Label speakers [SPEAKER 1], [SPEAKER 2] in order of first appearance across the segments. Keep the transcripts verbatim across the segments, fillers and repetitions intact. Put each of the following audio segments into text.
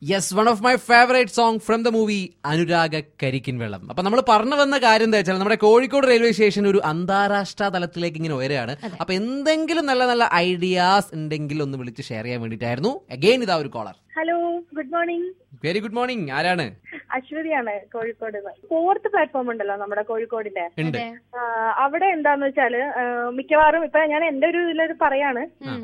[SPEAKER 1] Yes, one of my favourite song from the movie Anuraga Karikkin വെള്ളം. അപ്പൊ നമ്മൾ പറഞ്ഞു വന്ന കാര്യം എന്താ വെച്ചാൽ നമ്മുടെ കോഴിക്കോട് റെയിൽവേ സ്റ്റേഷൻ ഒരു അന്താരാഷ്ട്ര തലത്തിലേക്ക് ഇങ്ങനെ ഉയരുകയാണ്. അപ്പൊ എന്തെങ്കിലും നല്ല നല്ല ഐഡിയാസ് ഉണ്ടെങ്കിൽ ഒന്ന് വിളിച്ച് ഷെയർ ചെയ്യാൻ വേണ്ടിയിട്ടായിരുന്നു. അഗെയിൻ ഇതാ ഒരു caller.
[SPEAKER 2] Hello, good morning.
[SPEAKER 1] Very good morning. ആരാണ്?
[SPEAKER 2] അശ്വതിയാണ്, കോഴിക്കോട്. ഫോർത്ത് പ്ലാറ്റ്ഫോം ഉണ്ടല്ലോ നമ്മുടെ കോഴിക്കോടിന്റെ,
[SPEAKER 1] ഉണ്ട്.
[SPEAKER 2] അവിടെ എന്താന്ന് വെച്ചാല് മിക്കവാറും ഇപ്പൊ ഞാൻ എന്റെ ഒരു ഇതിലൊരു പറയാണ്,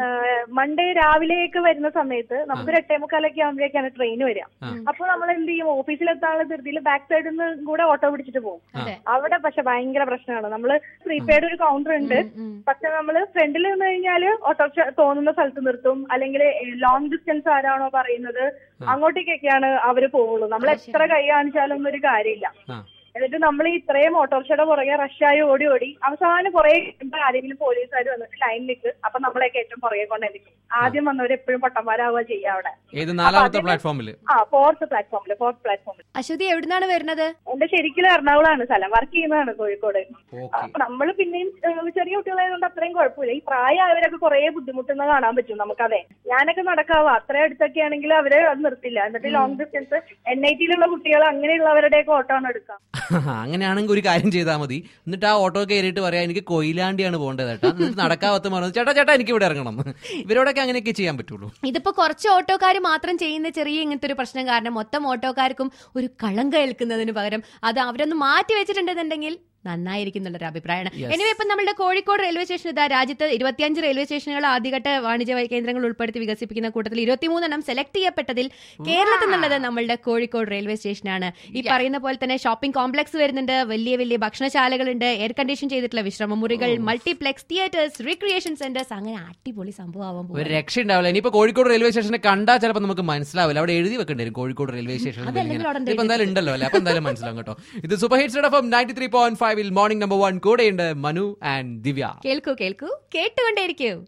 [SPEAKER 2] മൺഡേ രാവിലെയൊക്കെ വരുന്ന സമയത്ത് നമുക്കൊരു എട്ടേ മുക്കാലൊക്കെ ആകുമ്പോഴേക്കാണ് ട്രെയിൻ വരിക. അപ്പൊ നമ്മൾ എന്ത് ചെയ്യും, ഓഫീസിലെത്താനുള്ള ധൃതിയിൽ ബാക്ക് സൈഡിൽ നിന്ന് കൂടെ ഓട്ടോ പിടിച്ചിട്ട് പോകും. അവിടെ പക്ഷെ ഭയങ്കര പ്രശ്നമാണ്. നമ്മള് പ്രീപെയ്ഡ് ഒരു കൗണ്ടർ ഉണ്ട്, പക്ഷെ നമ്മള് ഫ്രണ്ടിൽ നിന്ന് കഴിഞ്ഞാല് ഓട്ടോ തോന്നുന്ന സ്ഥലത്ത് നിർത്തും, അല്ലെങ്കിൽ ലോങ് ഡിസ്റ്റൻസ് ആരാണോ പറയുന്നത് അങ്ങോട്ടേക്കൊക്കെയാണ് അവര് പോകുള്ളൂ. നമ്മൾ എത്ര കൈ കാണിച്ചാലൊന്നും ഒരു കാര്യമില്ല. എന്നിട്ട് നമ്മൾ ഇത്രയും ഓട്ടോറിക്ഷയുടെ പുറകെ റഷായി ഓടി ഓടി അവസാനം കുറെ ആരെങ്കിലും പോലീസുകാർ വന്നിട്ട് ലൈൻ നിൽക്ക്. അപ്പൊ നമ്മളെയൊക്കെ ഏറ്റവും പുറകെ കൊണ്ടെത്തിക്കും. ആദ്യം വന്നവർ എപ്പോഴും പൊട്ടന്മാരാവുക ചെയ്യുക അവിടെ.
[SPEAKER 1] പ്ലാറ്റ്ഫോമില്
[SPEAKER 2] ആ ഫോർത്ത് പ്ലാറ്റ്ഫോമില് ഫോർത്ത് പ്ലാറ്റ്ഫോമിൽ.
[SPEAKER 3] അശ്വതി എവിടുന്നാണ് വരുന്നത്?
[SPEAKER 2] എന്റെ ശരിക്കും എറണാകുളമാണ് സ്ഥലം, വർക്ക് ചെയ്യുന്നതാണ് കോഴിക്കോട്. അപ്പൊ നമ്മള് പിന്നെയും ചെറിയ കുട്ടികളായതുകൊണ്ട് അത്രയും കുഴപ്പമില്ല. ഈ പ്രായമായവരൊക്കെ കുറെ ബുദ്ധിമുട്ടുന്ന കാണാൻ പറ്റും നമുക്കതെ. ഞാനൊക്കെ നടക്കാവോ, അത്രയും അടുത്തൊക്കെ ആണെങ്കിൽ അവര് അത് നിർത്തില്ല. എന്നിട്ട് ലോങ് ഡിസ്റ്റൻസ് എൻ ഐ ടിയിലുള്ള കുട്ടികൾ അങ്ങനെയുള്ളവരുടെയൊക്കെ ഓട്ടോ ആണ് എടുക്കാം.
[SPEAKER 1] അങ്ങനെയാണെങ്കിൽ ഒരു കാര്യം ചെയ്താൽ മതി. എന്നിട്ട് ആ ഓട്ടോ കയറിയിട്ട് പറയാം എനിക്ക് കൊയിലാണ്ടിയാണ് പോകേണ്ടത് ചേട്ടാ, എന്നിട്ട് നടക്കാവത്ത് പറഞ്ഞു ചേട്ടാ ചേട്ടാ എനിക്ക് ഇവിടെ ഇറങ്ങണം. ഇവരോടൊക്കെ അങ്ങനെയൊക്കെ ചെയ്യാൻ പറ്റുള്ളൂ.
[SPEAKER 3] ഇതിപ്പോ കുറച്ച് ഓട്ടോക്കാർ മാത്രം ചെയ്യുന്ന ചെറിയ ഇങ്ങനത്തെ ഒരു പ്രശ്നം കാരണം മൊത്തം ഓട്ടോക്കാർക്കും ഒരു കളങ്ക ഏൽക്കുന്നതിന് പകരം അത് അവരൊന്ന് മാറ്റി വെച്ചിട്ടുണ്ടെന്നുണ്ടെങ്കിൽ നന്നായിരിക്കും എന്നുള്ളൊരു അഭിപ്രായമാണ്. എനിവേ, ഇപ്പം നമ്മുടെ കോഴിക്കോട് റെയിൽവേ സ്റ്റേഷൻ ഇതാ രാജ്യത്ത് ഇരുപത്തിയഞ്ച് റെയിൽവേ സ്റ്റേഷനുകൾ ആദ്യഘട്ട വാണിജ്യ കേന്ദ്രങ്ങൾ ഉൾപ്പെടുത്തി വികസിപ്പിക്കുന്ന കൂട്ടത്തിൽ ഇരുപത്തിമൂന്നെണ്ണം സെലക്ട് ചെയ്യപ്പെട്ടതിൽ കേരളത്തിൽ നിന്നുള്ളത് നമ്മളുടെ കോഴിക്കോട് റെയിൽവേ സ്റ്റേഷനാണ്. ഈ പറയുന്ന പോലെ തന്നെ ഷോപ്പിംഗ് കോംപ്ലക്സ് വരുന്നുണ്ട്, വലിയ വലിയ ഭക്ഷണശാലകളുണ്ട്, എയർ കണ്ടീഷൻ ചെയ്തിട്ടുള്ള വിശ്രമമുറികൾ, മൾട്ടിപ്ലെക്സ് തിയേറ്റേഴ്സ്, റീക്രിയേഷൻ സെന്റേഴ്സ്, അങ്ങനെ അടിപൊളി സംഭവമാവാൻ പോകും.
[SPEAKER 1] ഒരു രക്ഷ ഉണ്ടാവില്ല. ഇനിയിപ്പോ കോഴിക്കോട് റെയിൽവേ സ്റ്റേഷനെ കണ്ടാൽ ചിലപ്പോൾ നമുക്ക് മനസ്സിലാവില്ല. അവിടെ എഴുതി വെക്കേണ്ടി വരും കോഴിക്കോട് റെയിൽവേ സ്റ്റേഷൻ. ഇപ്പൊ എന്തായാലും ഉണ്ടല്ലോ അല്ലെ, അപ്പൊ എന്തായാലും മനസ്സിലാവും കേട്ടോ. ഇത് super hits F M ninety three point ഫൈവിൽ മോർണിംഗ് നമ്പർ വൺ കൂടെയുണ്ട് മനു ആൻഡ് ദിവ്യ.
[SPEAKER 3] കേൾക്കൂ കേൾക്കൂ കേട്ടുകൊണ്ടേയിരിക്കൂ.